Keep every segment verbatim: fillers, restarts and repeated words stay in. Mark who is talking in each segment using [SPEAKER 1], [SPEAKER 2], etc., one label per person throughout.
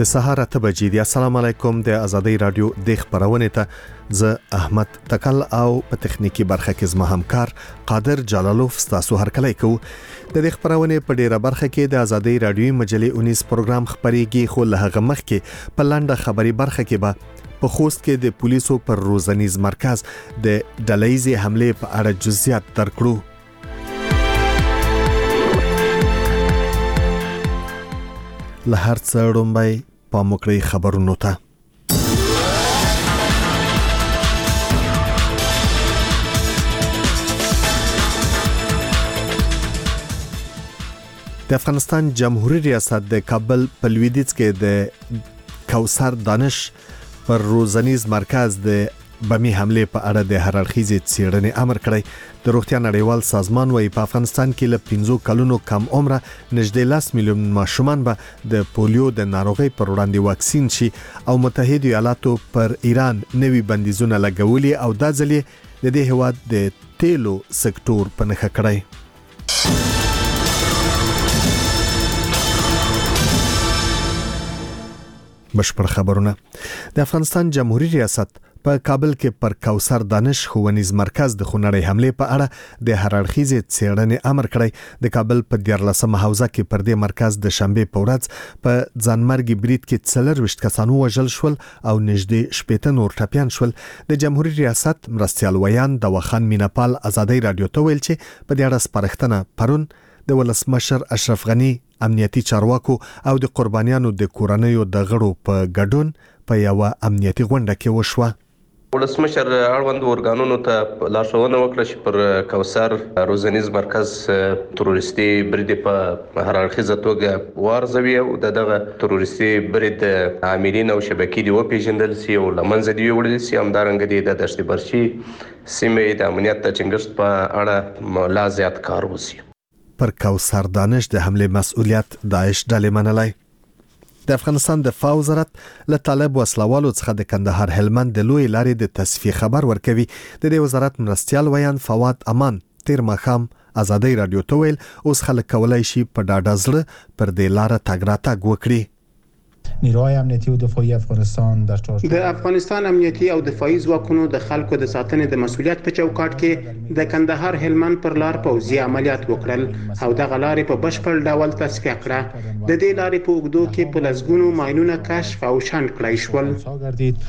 [SPEAKER 1] د سهار اته بجې دی. السلام علیکم. د ازادي رادیو د خبرونه ته ز احمد تکل او په تخنیکی برخه کې زما همکار قادر جلالوف ستاسو هرکلی کو. د دې خبرونه په ډیره برخه کې د ازادي رادیو مجلې اونیس پروګرام خبريږي، خو له هغه مخکې په لنډه خبري برخه کې به په خوست کې د پولیسو پر روزنیز مرکز د ډلهیزي حمله په اړه جزئیات درکړو. له هر څه وړاندې په مکرې خبرونو ته د افغانستان جمهوریت ریاست د کابل په لویدیځ کې د کوثر دانش پر روزنیز مرکز د بمی حمله په اړه د هررخیزي څېړنې امر کړی. د روغتیا نړیوال سازمان وايي په افغانستان کې له پنځو کلونو کم عمره نږدې لس میلیون ماشومان به د پولیو د ناروغۍ پر وړاندې واکسین شي او متحده ایالاتو پر ایران نوي بندیزونه لګولي او د ځلې د دې هواد د تیلو سکتور په نخښه کړی. بشپړ خبرونه. د افغانستان جمهوریت ریاست په کابل کې پر کوثر دانش ښوونیز مرکز د خونړۍ حمله په اړه د هررخیزي څېړنې امر کړی. د کابل په دیارلسمه حوزه کې پر دې مرکز د شنبه په ورځ په ځانمرګي برید کې څلور وشت کسانو وژل شول او نږدې شپږ نور ټپيان شول. د جمهوریت ریاست مرستيال ویان د وخان میناپال ازادي رادیو ته ویل چې په دې اړه سپارښتنه پرون د ولسمشر اشرف غنی، امنیتي چارواکو او د قربانیانو د کورنیو د غړو په ګډون په یو امنیتي غونډه کې وشوه.
[SPEAKER 2] ولسمشر اړوند ورګانونو ته لارښوونه وکړه چې پر کوثر روزنیز مرکز تروریستي برید په هررخیزه توګه وارزوي او دغه تروریستي برید عاملین او شبکې دی وپیژندل سي او لمنځه دی وړل سي. همدارنګه دی د دشت برشي سیمې د امنیت د ټینګښت په اړه لا زیات کار وشي.
[SPEAKER 1] پر کوثر دانش د حمله مسؤلیت داعش ډلې منلای. د افغانستان د دفاع وزارت له طالب وسلوالو څخه د کندهار هلمند د لوی لارې د تصفیه خبر ورکوي. د دې وزارت مرستيال ویان فواد امان تیر مخام ازادي رادیو ته ویل اوس خلک کولای شي په ډاډه زړه پر دې لار تګ راتګ وکړي.
[SPEAKER 3] نیروهای امنیتی او دفاعی افغانستان در چارچوب
[SPEAKER 4] د افغانستان امنیتی او دفاعي ځواکونو د خلکو د ساتنې د مسؤلیت په چوکاټ کې د کندهار هلمند پر لار پوځي عملیات وکړل او د غلارې په بشپړ ډول تصفیه کړه. د دې لارې په اوږدو کې په لسګونو ماینونه کشف او شنډ کړای شول.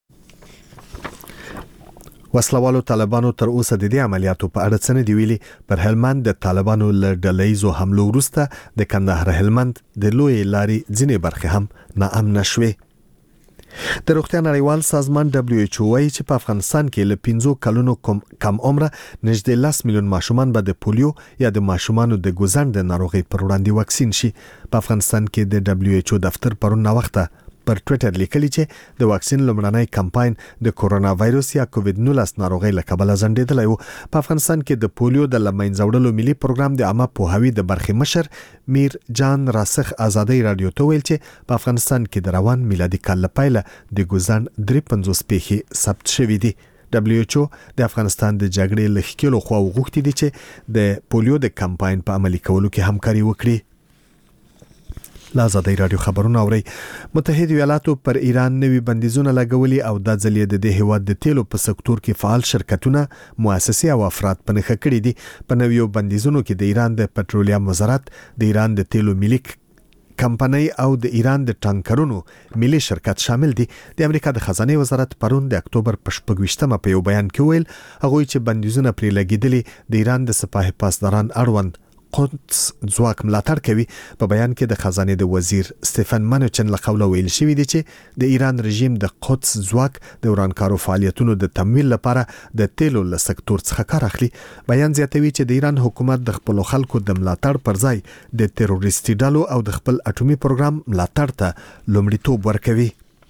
[SPEAKER 1] وسلوالو طالبانو تر اوسه د دې عملیاتو په اړه څه نه دی ویلي. پر هلمند د طالبانو له ډلهیزو حملو وروسته د کندهار هلمند د لوی لارې ځینې برخې هم ناامنه شوې. د روغتیا نړیوال سازمان دبليو ایچ او وايي چې په افغانستان کې له پنځو کلونو کم عمره نږدې لس میلیون ماشومان به د پولیو یا د ماشومانو د ګوزن د ناروغۍ پر وړاندې واکسین شي. په افغانستان کې د دبليو ایچ او دفتر پرون وخته پر ټوئیټر لیکلی چې د واکسین لومړنی کمپاین د کورونا وایروس یا کووډ نولس ناروغۍ له کبله ځنډېدلی و. په افغانستان کې د پولیو د لمنځه وړلو ملي پروګرام د عامه پوهاوي د برخې مشر میر جان راسخ ازادي رادیو ته ویل چې په افغانستان کې د روان میلادي کال لپاره د ګوزن درې پنځوس پیښې ثبت شوې دي. دبليو ایچ او د افغانستان د جګړې له ښکېلو خواو غوښتي دي چې د پولیو د کمپاین په عملي کولو کې همکاري وکړي. ازادي رادیو خبرونه اوري. متحده ایالاتو پر ایران نوي بندیزونه لګولي او د ځلې د دې هواد د تیلو په سکتور کې فعال شرکتونه، مؤسسې او افراد په نخښه کړي دي. په نویو بندیزونو کې د ایران د پټرولیم وزارت، د ایران د تیلو ملک کمپنۍ او د ایران د ټانکرونو ملي شرکت شامل دي. د امریکا د خزانه وزارت پرون د اکتوبر په شپږویشتمه په یو بیان کې ویل هغه چې بندیزونه پرې لګیدلي د ایران د سپاه پاسداران اړوند قدس ځواک ملاتړ کوي. په بیان کې د خزانه د وزیر سټيفن منوچن له قوله ویل شوی دی چې د ایران رژیم د قدس ځواک د ورانکارو فعالیتونو د تمویل لپاره د تیلو له سکتور څخه کار اخلي. بیان زیاتوي چې د ایران حکومت د خپل خلکو د ملاتړ پر ځای د تروریستي ډلو او د خپل اټومي پروګرام ملاتړ ته لومړیتوب ورکوي.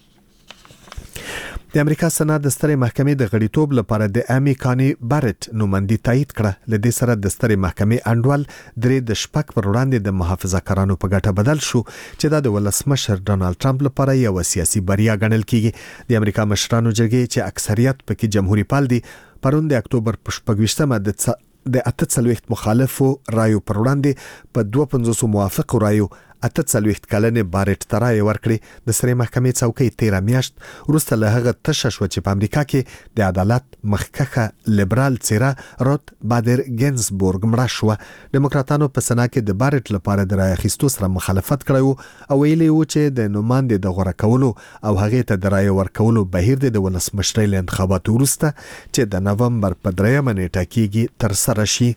[SPEAKER 1] د امریکا سنا د سترې محکمې د غړیتوب لپاره د امی کانی بارټ نوماندي تایید کړه. ل دې سره د سترې محکمې انډول درې د شپږ پر وړاندې د محافظه‌کارانو په ګټه بدل شو چې دا د ولسمشر ډونالد ټرمپ لپاره یو سیاسي بریا ګڼل کیږي. د امریکا مشرانو جرګې چې اکثریت پکې جمهوریت پال دي پرون د اکتوبر په شپږویشتمه د د اته څلوېښت مخالفو رایو پر وړاندې په دوه پنځوس موافق رایو اته څلوېښت کلنې بارټ ته رایې ورکړې. د سرې محکمې څوکۍ تیره میاشت وروسته له هغه تشه شوه چې په امریکا کې د عدالت مخکښه لیبرال څیره روت بادر ګینزبورګ مړه شوه. ډیموکراتانو په سنا کې د بارټ لپاره د رایې اخیستو سره مخالفت کړی او ویلي و چې د نوماندې د غوره کولو او هغې ته د رایې ورکولو بهیر د ولسمشرۍ له انتخاباتو وروسته چې د نومبر په دریمه نیټه کېږي ترسره شي.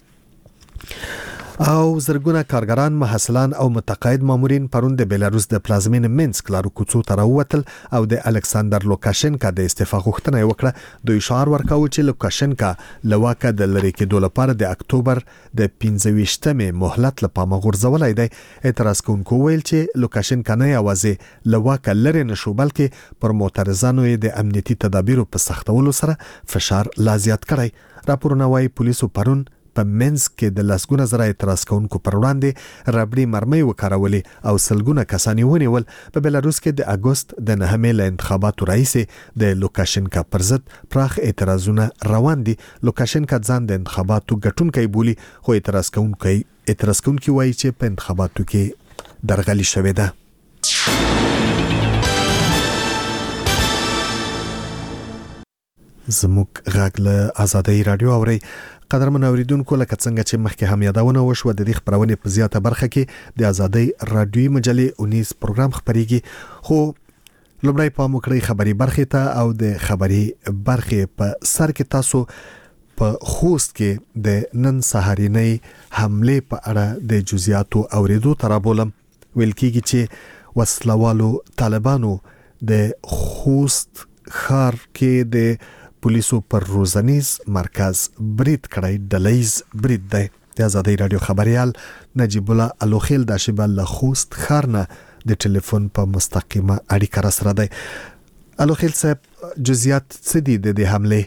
[SPEAKER 1] او زرګونه کارګران، محصلان او متقاعد مامورین پرون د بیلاروس د پلازمینې مینسک لارو کوڅو ته راووتل او د الکساندر لوکاشنکا د استعفا غوښتنه یې وکړه. دوی شعار ورکاوه چې لوکاشنکا له واکه د لرې کېدو لپاره د اکتوبر د پنځه ویشتمې مهلت له پامه غورځولی دی. اعتراض کوونکو ویل چې لوکاشنکا نه یوازې له واکه لرې نه شو بلکې پر معترضانو یې د امنیتي تدابیرو په سختولو سره فشار لا زیات کړی. راپورونه وایي پولیسو پرون په منسک کې د لسګونه زره اعتراض کوونکو پر وړاندې ربړي مرمۍ وکارولې او سلګونه کسان یې ونیول. په بیلاروس کې د اګوست د نهمې له انتخاباتو راهیسې د لوکاشنکا پر ضد پراخ اعتراضونه روان دي. لوکاشنکا ځان د انتخاباتو ګټونکی بولي، خو اعتراض کوونکي اعتراض کوونکي وایي چې په انتخاباتو کې درغلي شوې ده. زموږ غږ له آزادۍ رادیو اوري. قدرمن اوریدونکو، لکه څنګه چې مخکې هم یادونه وشوه، د دې خبرونې په زیاته برخه کې د آزادۍ رادیوي مجلې اونیز پروګرام خبريږي. خو لومړی پام وکړئ خبري برخې ته او د خبري برخې په سر کې تاسو په خوست کې د نن سهارنۍ حمله په اړه د جزئیاتو اوریدو تر بولم. ویل کېږي چې وسلوالو طالبانو د خوست ښار کې د پولیسو پر روزنیز مرکز برید کړی. ډلهیز برید دی. د آزادۍ رادیو خبريال نجیب الله الوخیل د شیبل له خوست ښار نه د ټلیفون په مستقیمه اړیکه را سره دی. الوخیل صاحب، جزئیات څه دي د دې حمله؟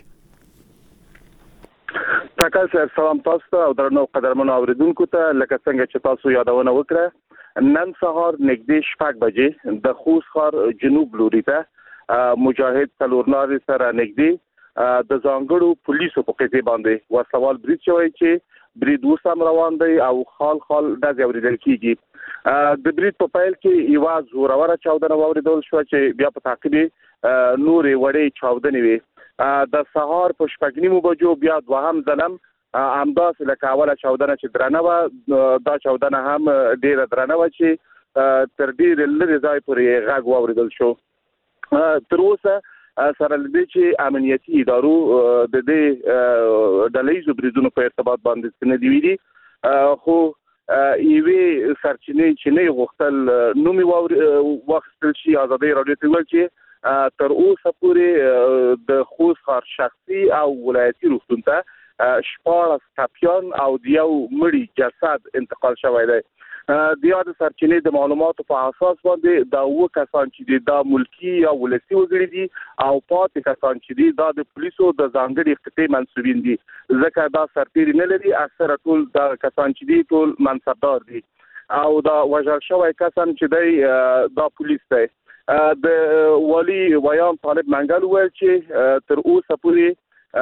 [SPEAKER 5] تاسو سره سلام تاسو ته او درنو قدرمنو اوریدونکو ته. لکه څنګه چې تاسو یادونه وکړه، نن سهار نږدې شپږ بجې د خوست ښار جنوب لوري ته مجاهد څلورلارې سره نږدې د ځانګړو پولیسو په قضیه باندې وسوال برید شوی چې برید وسم روان دی او خال خال د اوریدل کیږي. د برید په پیل کې یو زوروره چاودنه اوریدل شو چې بیا په تعقیب نورې وړې چاودنې وي. د سهار په شپږ نیمو بجو بیا دوهم ځلم همداس لکه اوله چاودنه چې درنه و، دا چاودنه هم ډیره درنه و چې تر ډیره لري ځای پورې غږ اوریدل شو. تر اوسه سره لدې چې امنیتي ادارو د دې ډلهیزو بریدونو په ارتباط باندې څه نه دی ویلي، خو ایوي سرچینې چې نه غوښتل نو می واخیستل شي. آزادۍ رادیو ته ویل چې تر اوسه پورې د خوست ښار شخصي او ولایتي روغتون ته شپاړس ټپیان او یو مړی جسد انتقال شوی دی. د یاد سرچینې د معلوماتو په اساس باندې دا و کسان چې دا ملکی یا ولسی وګړي دي او پاتې کسان چې دي دا د پولیسو د ځانګړي اقتدار منسوبین دي، ځکه دا سرتیری نه لري. اکثره ټول دا کسان چې دي ټول منصبدار دي او دا وژل شوی کسان چې دی دا پولیس دی. د والی ویان طالب منګل ویل چې تر اوسه پورې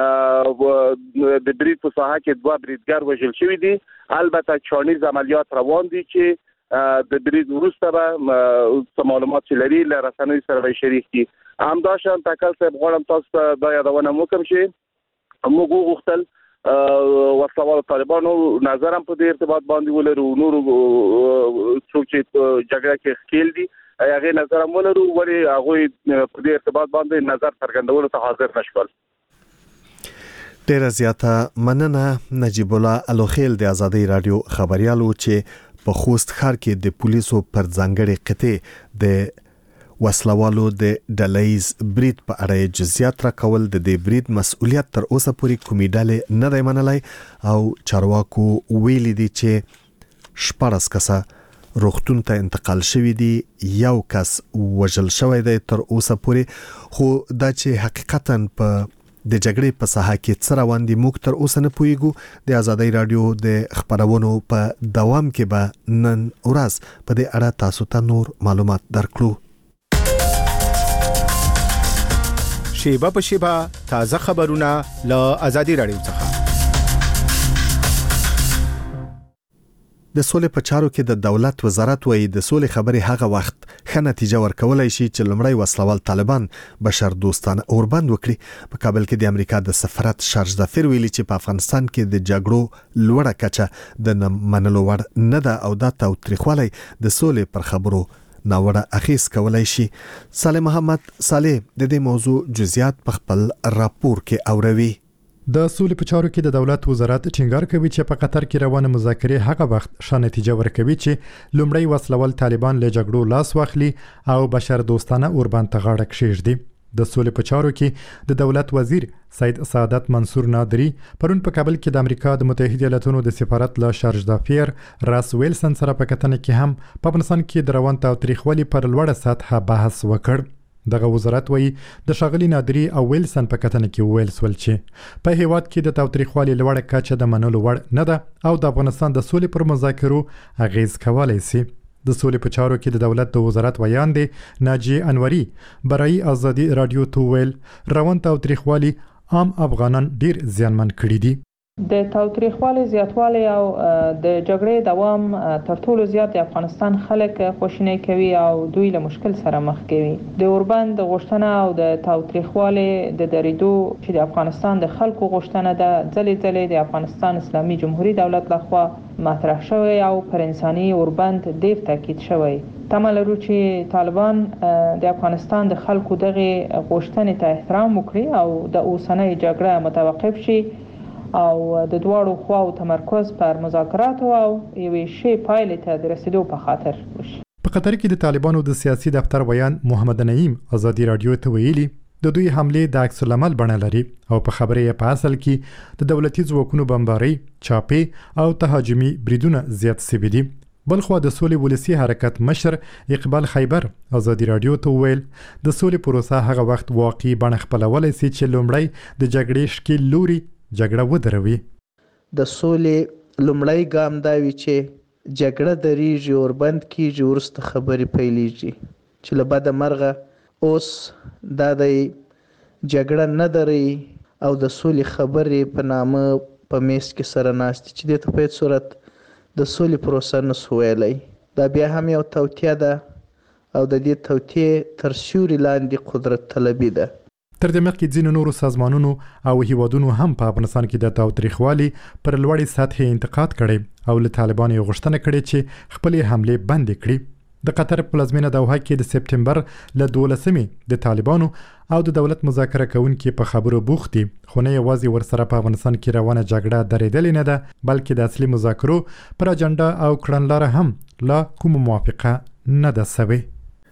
[SPEAKER 5] د برید په ساحه کې دوه بریدګر وژل شوي دي. البته چانیز عملیات روان دي چې د برید وروسته به معلومات چې لري له رسنیو سره شریک دي. همداشان تکل صاحب غواړم تاسو ته دا یادونه وکړم چې موږ وغوښتل وسلوالو طالبانو نظر هم په دې ارتباط باندې ولرو، نور څوک چې جګړه کې ښکیل دي هغه نظر هم ولرو، ولې هغه په دې ارتباط باندې نظر څرګندولو ته حاضر نشول.
[SPEAKER 1] ډیره زیاته مننه نجیب الله الوخیل د آزادۍ رادیو خبريالو چې په خوست ښار کې د پولیسو پر ځانګړي قطعه د وسلوالو د ډلهیز برید په اړه جزئیات راکول. د دې برید مسؤلیت تر اوسه پورې کومې ډلې نه دی منلای او چارواکو ویلي دي چې شپږ کسه روغتون ته انتقال شوی دي، یو کس وژل شوی دی تر اوسه پورې. خو دا چې حقیقتا په د جګړې په ساحه کې څه روان دي موږ تر اوسه نه پوهیږو. د آزادۍ رادیو د خبرونو په دوام کې به نن ورځ په دې اړه تاسو ته نور معلومات درکړو.
[SPEAKER 6] شیبه په شیبه تازه خبرونه له آزادۍ رادیو څخه.
[SPEAKER 1] د سولې په چارو کې د دولت وزارت وایي د سولې خبرې هغه وخت ښه نتیجه ورکولای شي چې لومړی وسلوال طالبان بشر دوستانه اوربند وکړي. په کابل کې د امریکا د سفارت شارج دافیر ویلي چې په افغانستان کې د جګړو لوړه کچه د منلو وړ نه ده او دا تاوتریخوالی د سولې پر خبرو ناوړه اخیس کولای شي. صالح محمد صالح د دې موضوع جزئیات په خپل راپور کې اوروي.
[SPEAKER 7] د سولې په چارو کې د دولت وزارت ټینګار کوي چې په قطر کې روانه مذاکرې هغه وخت ښه نتیجه ورکوي چې لومړی وسلوال طالبان له جګړو لاس واخلي او بشر دوستانه اوربند ته غاړه کښیږدي. د سولې په چارو کې د دولت وزیر سید سعادت منصور نادری پرون په کابل کې د امریکا د متحده ایالاتونو د سفارت له شارج دافیر راس ویلسن سره په کتنه کې هم په افغانستان کې د روان تاوتریخوالي پر لوړه سطحه بحث وکړ. دغه وزارت وایي د ښاغلي نادری او ویلسن په کتنه کې ویل سول چې په هیواد کې د تاوتریخوالي لوړه کچه د منلو وړ نه ده او د افغانستان د سولې پر مذاکرو اغیز کولای شي. د سولې په چارو کې د دولت د وزارت ویان دی ناجی انوري برای ازادي رادیو تو ویل روان تاوتریخوالي عام افغانان ډیر زیانمن کړي دي.
[SPEAKER 8] د تاوتریخوالي زیاتوالی او د جګړې دوام تر ټولو زیات د افغانستان خلک خوشینه کوي او دوی له مشکل سره مخ کوي. د اوربند غوښتنه او د تاوتریخوالي د دریدو چې د افغانستان د خلکو غوښتنه ده ځلې ځلې د افغانستان اسلامي جمهوریت دولت لخوا مطرح شوی او پر انساني اوربند ډیر تاکید شوی. تمه لرو چې طالبان د افغانستان د خلکو دغه غوښتنې ته احترام وکړي او د اوسنۍ جګړه متوقف شي او د دواړو خواو تمرکز پر مذاکراتو او یوې شی پایلې ته د رسیدو په خاطر وشي.
[SPEAKER 7] په قطر کې د طالبانو د سیاسي دفتر ویان محمد نعیم ازادي رادیو ته ویلي د دوی حمله د عکس العمل بڼه لري او په خبرې په اصل کې د دولتي ځواکونو بمباري، چاپې او تهاجمي بریدونه زیات شوي دي. بلخوا د سولې ولسی حرکت مشر اقبال خیبر ازادي رادیو ته ویل د سولې پروسه هغه وخت واقعي بڼه خپلولای شي چې لومړی د جګړې شکل لوري جګړه ودروي.
[SPEAKER 9] د سولې لومړی ګام دا وی چې جګړه دریږي او بند کیږي ورسته خبرې پیلېږي چې له بده مرغه اوس دا د جګړه نه دري او د سولې خبرې په نامه په میس کې سره ناست چې د په هیڅ صورت د سولې پروسه نه سویلای. دا بیا هم یو توطیه ده او د دې توطیه تر سیوري لاندې قدرت طلبي ده.
[SPEAKER 7] تر دې مخکې ځینو نورو سازمانونو او هیوادونو هم په افغانستان کې د تاوتریخوالي پر لوړې سطحې انتقاد کړي او له طالبانو یې غوښتنه کړې چې خپلې حملې بندې کړي. د قطر پلازمینه دوحه کې د سپتمبر له دولسمې د طالبانو او د دولت مذاکره کوونکي په خبرو بوخت دي، خو نه یوازې ورسره په افغانستان کې روانه جګړه درېدلې نه ده بلکې د اصلي مذاکرو پر اجنډا او کړنلاره هم لا کومه موافقه نه ده سوې.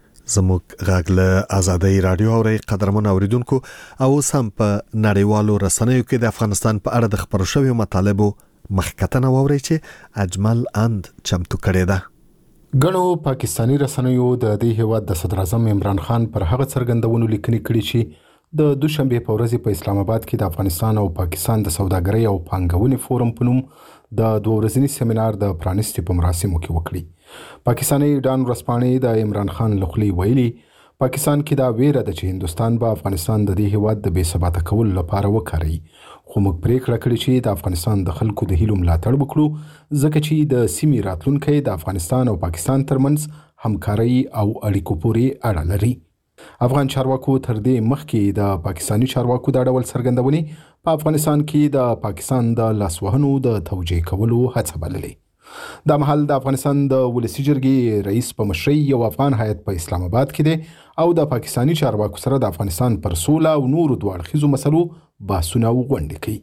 [SPEAKER 1] زموږ غږ له ازادي رادیو اوري قدرمن اوریدونکو او سم په نړیوالو رسنیو کې د افغانستان په اړه د خبرو شویو مطالبو مخکتنه ووري چې اجمل اند چمتو کړی ده.
[SPEAKER 6] ګڼو پاکستانی رسنیو د دې هیواد د صدر اعظم عمران خان پر هغه څرګندونو لیکنې کړې چې د دوشنبه په ورځ په اسلام آباد کې د افغانستان او پاکستان د سوداګرۍ او پانګونې فورم په نوم د دوه ورځني سیمینار د پرانیستي په مراسمو کې وکړي. پاکستاني ډان ورسپانې د عمران خان لخوا ویلي پاکستان کې دا ویره ده چې هندستان به افغانستان د دې هیواد د بې ثباته کولو لپاره وکړي، خو موږ پریکړه کړې چې د افغانستان د خلکو د هیلو ملاتړ وکړو ځکه چې د سیمې راتلونکی د افغانستان او پاکستان ترمنځ همکاري او اړیکو پورې اړه لري. افغان چارواکو تر دې مخکې د پاکستانی چارواکو دا ډول څرګندونې په افغانستان کې د پاکستان د لاسوهنو د توجیه کولو هڅه بللې. دا مهال د افغانستان د ولسی جرګې رئیس په مشرۍ یو افغان هیئت په اسلام آباد کې دی او د پاکستانی چارواکو سره د افغانستان پر سوله او نورو دوه اړخیزو مسلو بحثونه او غونډې کوي.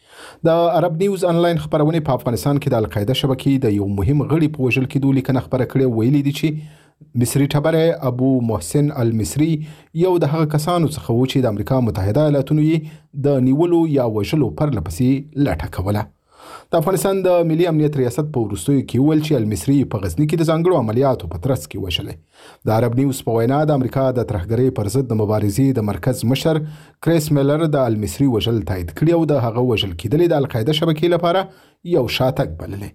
[SPEAKER 6] د عرب نیوز انلاین خبرونه په افغانستان کې د القاعده شبکې د یو مهم غړي په وژل کېدو لیکنه خبره کړې، ویلي دي چې مصری ټبر ابو محسن المصری یو د هغه کسانو څخه و چې د امریکا متحده ایالاتونو یې د نیولو یا وژلو پرله پسې لټه کوله. د افغانستان د ملي امنیت ریاست په وروستیو کې ویل چې المصری په غزني کې د ځانګړو عملیاتو په ترڅ کې وژلی. د عرب نیوز په وینا د امریکا د ترهګرۍ پر ضد د مبارزې د مرکز مشر کریس میلر د المصری وژل تایید کړي او د هغه وژل کېدل د القاعده شبکې لپاره یو شاتګ بللی.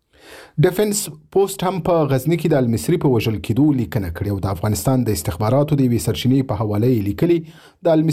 [SPEAKER 6] ډیفنس پوسټ هم په غزني کې د المصری په وژل کېدو لیکنه کړې او د افغانستان د استخباراتو د یوې سرچینې په حواله یې لیکلي د